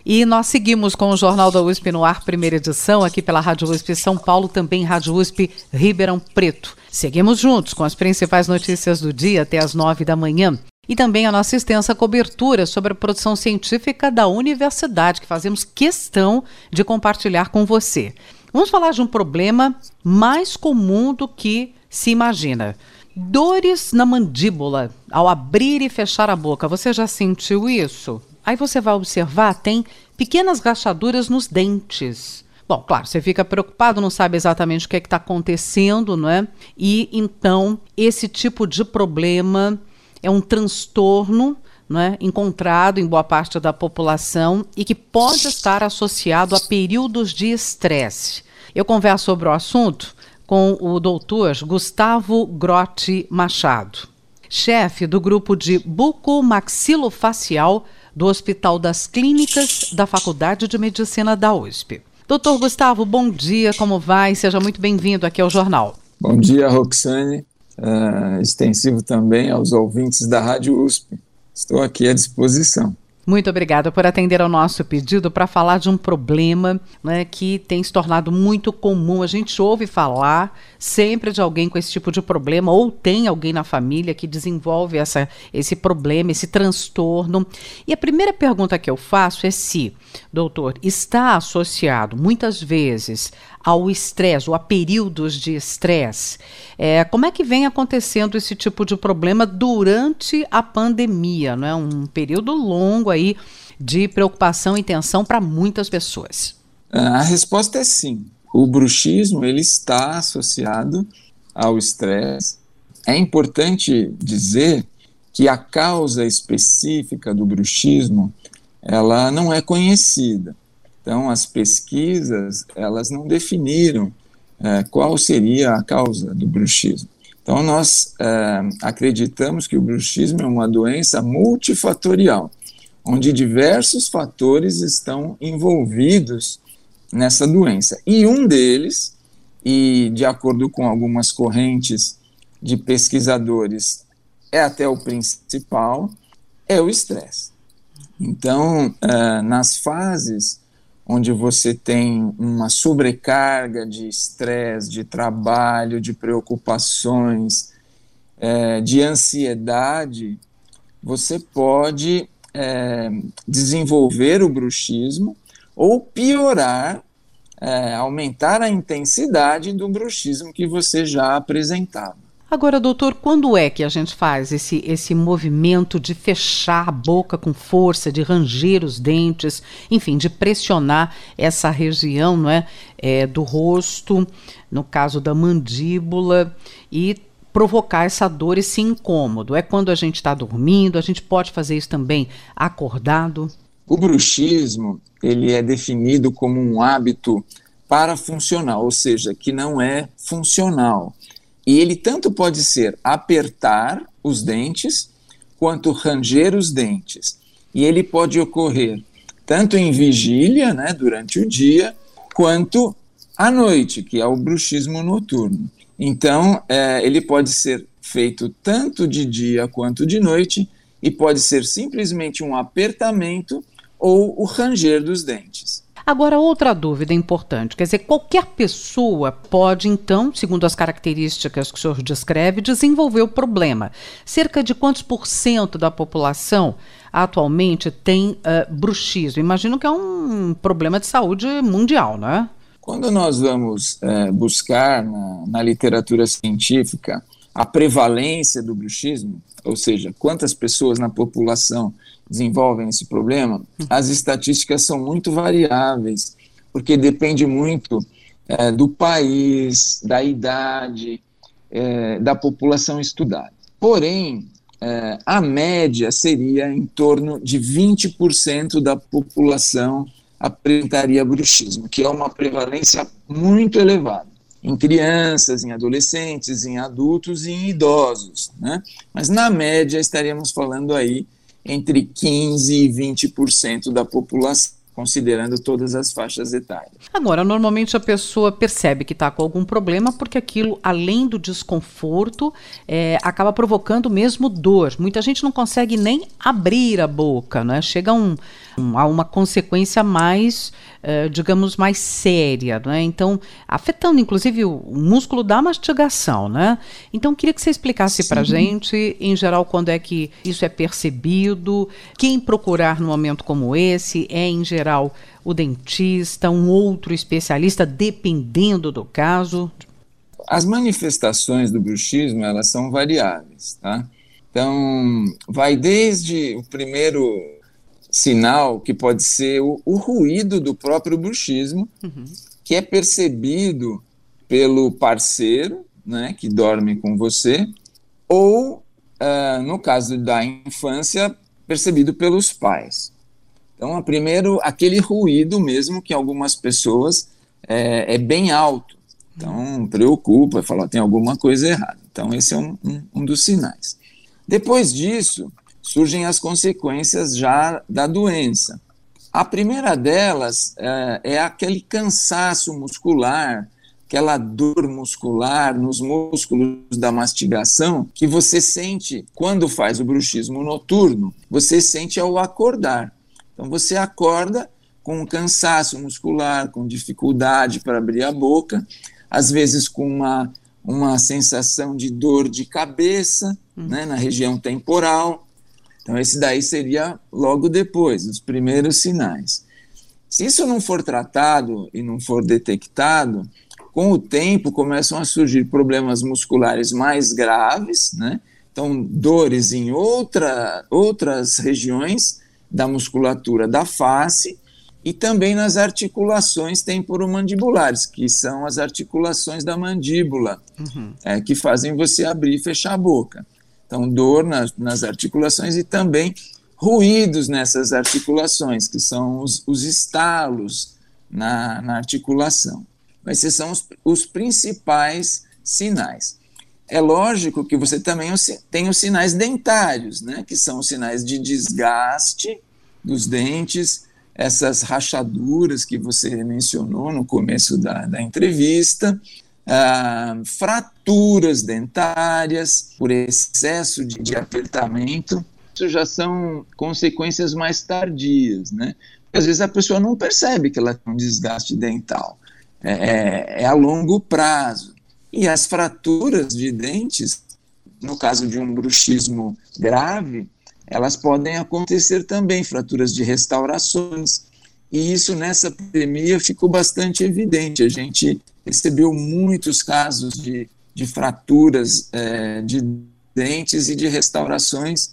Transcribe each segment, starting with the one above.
E nós seguimos com o Jornal da USP no ar, primeira edição, aqui pela Rádio USP São Paulo, também Rádio USP Ribeirão Preto. Seguimos juntos com as principais notícias do dia até as 9 da manhã. E também a nossa extensa cobertura sobre a produção científica da universidade, que fazemos questão de compartilhar com você. Vamos falar de um problema mais comum do que se imagina. Dores na mandíbula, ao abrir e fechar a boca. Você já sentiu isso? Aí você vai observar, tem pequenas rachaduras nos dentes. Bom, claro, você fica preocupado, não sabe exatamente o que está acontecendo, não é? E então, esse tipo de problema é um transtorno, não é, encontrado em boa parte da população e que pode estar associado a períodos de estresse. Eu converso sobre o assunto com o doutor Gustavo Grotti Machado, chefe do grupo de bucomaxilofacial do Hospital das Clínicas da Faculdade de Medicina da USP. Doutor Gustavo, bom dia, como vai? Seja muito bem-vindo aqui ao Jornal. Bom dia, Roxane. Extensivo também aos ouvintes da Rádio USP. Estou aqui à disposição. Muito obrigada por atender ao nosso pedido para falar de um problema, né, que tem se tornado muito comum. A gente ouve falar sempre de alguém com esse tipo de problema, ou tem alguém na família que desenvolve esse problema, esse transtorno. E a primeira pergunta que eu faço é se, doutor, está associado muitas vezes ao estresse ou a períodos de estresse. Como é que vem acontecendo esse tipo de problema durante a pandemia? Não é um período longo aí de preocupação e tensão para muitas pessoas. A resposta é sim. O bruxismo ele está associado ao estresse. É importante dizer que a causa específica do bruxismo ela não é conhecida. Então, as pesquisas, elas não definiram qual seria a causa do bruxismo. Então, nós acreditamos que o bruxismo é uma doença multifatorial, onde diversos fatores estão envolvidos nessa doença. E um deles, e de acordo com algumas correntes de pesquisadores, é até o principal, é o estresse. Então, nas fases onde você tem uma sobrecarga de estresse, de trabalho, de preocupações, de ansiedade, você pode desenvolver o bruxismo ou piorar, aumentar a intensidade do bruxismo que você já apresentava. Agora, doutor, quando é que a gente faz esse movimento de fechar a boca com força, de ranger os dentes, enfim, de pressionar essa região, não é, do rosto, no caso da mandíbula, e provocar essa dor, esse incômodo? É quando a gente está dormindo? A gente pode fazer isso também acordado? O bruxismo, ele é definido como um hábito parafuncional, ou seja, que não é funcional. E ele tanto pode ser apertar os dentes, quanto ranger os dentes. E ele pode ocorrer tanto em vigília, né, durante o dia, quanto à noite, que é o bruxismo noturno. Então, ele pode ser feito tanto de dia quanto de noite, e pode ser simplesmente um apertamento ou o ranger dos dentes. Agora, outra dúvida importante, quer dizer, qualquer pessoa pode, então, segundo as características que o senhor descreve, desenvolver o problema. Cerca de quantos % da população atualmente tem bruxismo? Imagino que é um problema de saúde mundial, não é? Quando nós vamos buscar na literatura científica a prevalência do bruxismo, ou seja, quantas pessoas na população desenvolvem esse problema, as estatísticas são muito variáveis, porque depende muito do país, da idade, da população estudada. Porém, a média seria em torno de 20% da população apresentaria bruxismo, que é uma prevalência muito elevada, em crianças, em adolescentes, em adultos e em idosos, né? Mas na média estaríamos falando aí entre 15% e 20% da população, considerando todas as faixas etárias. Agora, normalmente a pessoa percebe que está com algum problema porque aquilo, além do desconforto, acaba provocando mesmo dor. Muita gente não consegue nem abrir a boca, né? Chega há uma consequência mais, digamos, mais séria, né? Então, afetando inclusive o músculo da mastigação, né? Então, queria que você explicasse para a gente, em geral, quando é que isso é percebido, quem procurar num momento como esse, em geral, o dentista, um outro especialista, dependendo do caso. As manifestações do bruxismo, elas são variáveis, tá? Então, vai desde o primeiro sinal, que pode ser o ruído do próprio bruxismo, que é percebido pelo parceiro, né, que dorme com você, ou, no caso da infância, percebido pelos pais. Então, primeiro, aquele ruído mesmo que algumas pessoas é bem alto. Então, preocupa, fala, tem alguma coisa errada. Então, esse é um dos sinais. Depois disso, surgem as consequências já da doença. A primeira delas é aquele cansaço muscular, aquela dor muscular nos músculos da mastigação que você sente quando faz o bruxismo noturno, você sente ao acordar. Então, você acorda com um cansaço muscular, com dificuldade para abrir a boca, às vezes com uma sensação de dor de cabeça, né, na região temporal. Então, esse daí seria logo depois, os primeiros sinais. Se isso não for tratado e não for detectado, com o tempo começam a surgir problemas musculares mais graves, né? Então, dores em outras regiões da musculatura da face, e também nas articulações temporomandibulares, que são as articulações da mandíbula, que fazem você abrir e fechar a boca. Então, dor nas articulações e também ruídos nessas articulações, que são os estalos na articulação. Esses são os principais sinais. É lógico que você também tem os sinais dentários, né, que são os sinais de desgaste dos dentes, essas rachaduras que você mencionou no começo da entrevista, fraturas dentárias por excesso de apertamento. Isso já são consequências mais tardias, né? Às vezes a pessoa não percebe que ela tem um desgaste dental, é a longo prazo. E as fraturas de dentes, no caso de um bruxismo grave, elas podem acontecer também, fraturas de restaurações, e isso nessa pandemia ficou bastante evidente. A gente recebeu muitos casos de fraturas de dentes e de restaurações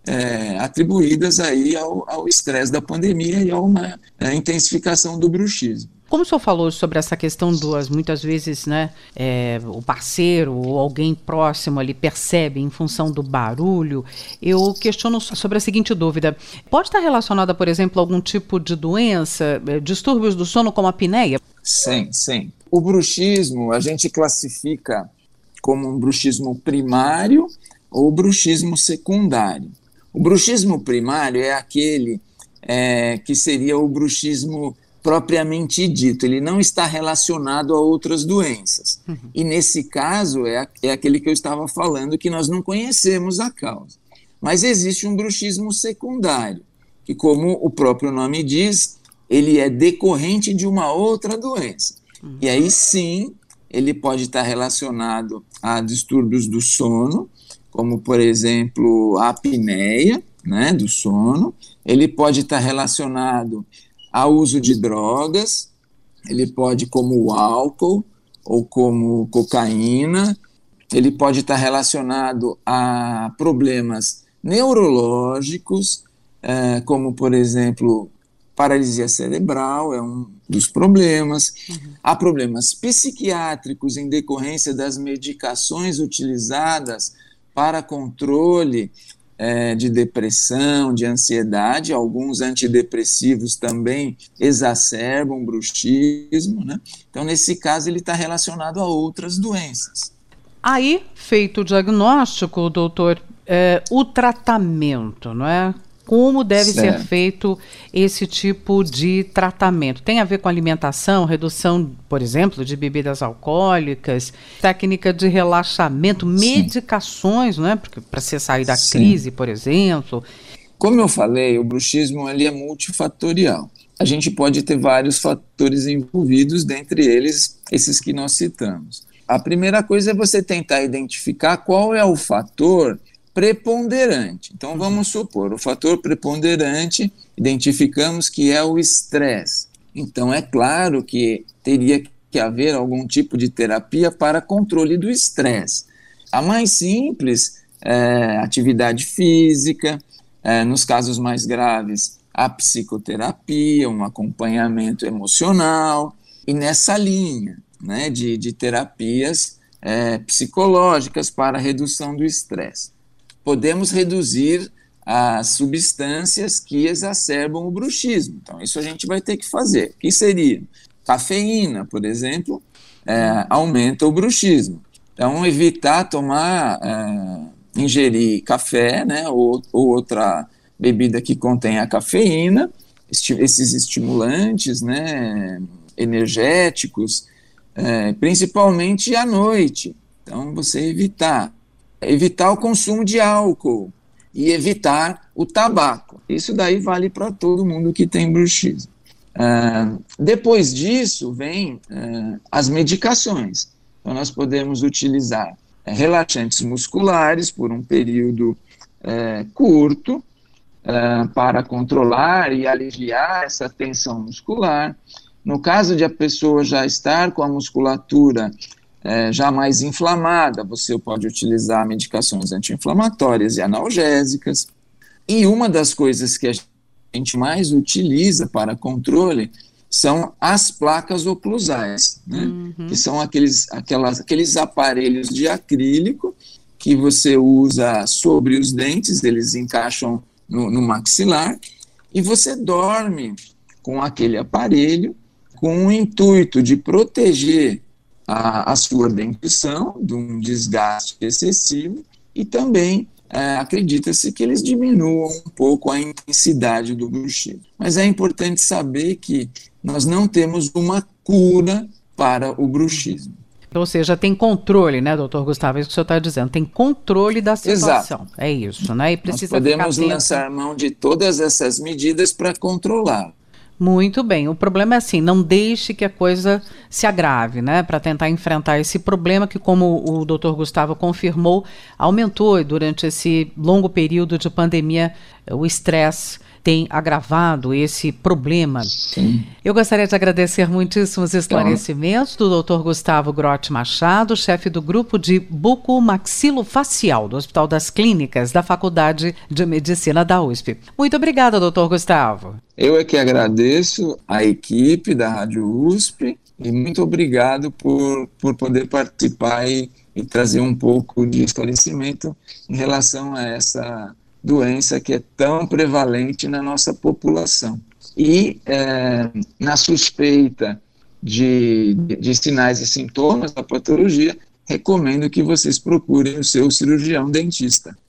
atribuídas aí ao estresse da pandemia e a uma intensificação do bruxismo. Como o senhor falou sobre essa questão muitas vezes, né, o parceiro ou alguém próximo ali percebe em função do barulho, eu questiono sobre a seguinte dúvida. Pode estar relacionada, por exemplo, a algum tipo de doença, distúrbios do sono como a apneia? Sim. O bruxismo a gente classifica como um bruxismo primário ou bruxismo secundário. O bruxismo primário é aquele que seria o bruxismo propriamente dito, ele não está relacionado a outras doenças. E nesse caso é aquele que eu estava falando, que nós não conhecemos a causa. Mas existe um bruxismo secundário, que, como o próprio nome diz, ele é decorrente de uma outra doença. E aí sim, ele pode estar relacionado a distúrbios do sono, como, por exemplo, a apneia, né, do sono. Ele pode estar relacionado ao uso de drogas, ele pode, como o álcool ou como cocaína, ele pode estar relacionado a problemas neurológicos, como, por exemplo, paralisia cerebral é um dos problemas. Há problemas psiquiátricos em decorrência das medicações utilizadas para controle de depressão, de ansiedade. Alguns antidepressivos também exacerbam bruxismo, né? Então, nesse caso, ele está relacionado a outras doenças. Aí, feito o diagnóstico, doutor, o tratamento, não é? Como deve ser feito esse tipo de tratamento? Tem a ver com alimentação, redução, por exemplo, de bebidas alcoólicas, técnica de relaxamento, medicações, não é? Para você sair da crise, por exemplo. Como eu falei, o bruxismo ele é multifatorial. A gente pode ter vários fatores envolvidos, dentre eles esses que nós citamos. A primeira coisa é você tentar identificar qual é o fator preponderante. Então, vamos supor, o fator preponderante, identificamos que é o estresse. Então, é claro que teria que haver algum tipo de terapia para controle do estresse. A mais simples é atividade física, nos casos mais graves, a psicoterapia, um acompanhamento emocional, e nessa linha, né, de terapias psicológicas para redução do estresse. Podemos reduzir as substâncias que exacerbam o bruxismo. Então, isso a gente vai ter que fazer. O que seria? Cafeína, por exemplo, aumenta o bruxismo. Então, evitar ingerir café, né, ou outra bebida que contenha cafeína, esses estimulantes, né, energéticos, principalmente à noite. Então, você evitar o consumo de álcool e evitar o tabaco. Isso daí vale para todo mundo que tem bruxismo. Depois disso, vem as medicações. Então, nós podemos utilizar relaxantes musculares por um período curto, para controlar e aliviar essa tensão muscular. No caso de a pessoa já estar com a musculatura já mais inflamada, você pode utilizar medicações anti-inflamatórias e analgésicas. E uma das coisas que a gente mais utiliza para controle são as placas oclusais, né? Que são aqueles aparelhos de acrílico que você usa sobre os dentes, eles encaixam no maxilar, e você dorme com aquele aparelho com o intuito de proteger a sua dentição de um desgaste excessivo e também acredita-se que eles diminuam um pouco a intensidade do bruxismo. Mas é importante saber que nós não temos uma cura para o bruxismo. Ou seja, tem controle, né, doutor Gustavo? É isso que o senhor está dizendo. Tem controle da situação. Exato. É isso, né? E precisa nós podemos lançar mão de todas essas medidas para controlar. Muito bem. O problema é assim, não deixe que a coisa se agrave, né? Para tentar enfrentar esse problema que, como o doutor Gustavo confirmou, aumentou durante esse longo período de pandemia. O estresse tem agravado esse problema. Sim. Eu gostaria de agradecer muitíssimo os esclarecimentos do Dr. Gustavo Grotti Machado, chefe do grupo de bucomaxilofacial do Hospital das Clínicas da Faculdade de Medicina da USP. Muito obrigada, doutor Gustavo. Eu é que agradeço a equipe da Rádio USP e muito obrigado por poder participar e trazer um pouco de esclarecimento em relação a essa doença que é tão prevalente na nossa população. E na suspeita de sinais e sintomas da patologia, recomendo que vocês procurem o seu cirurgião dentista.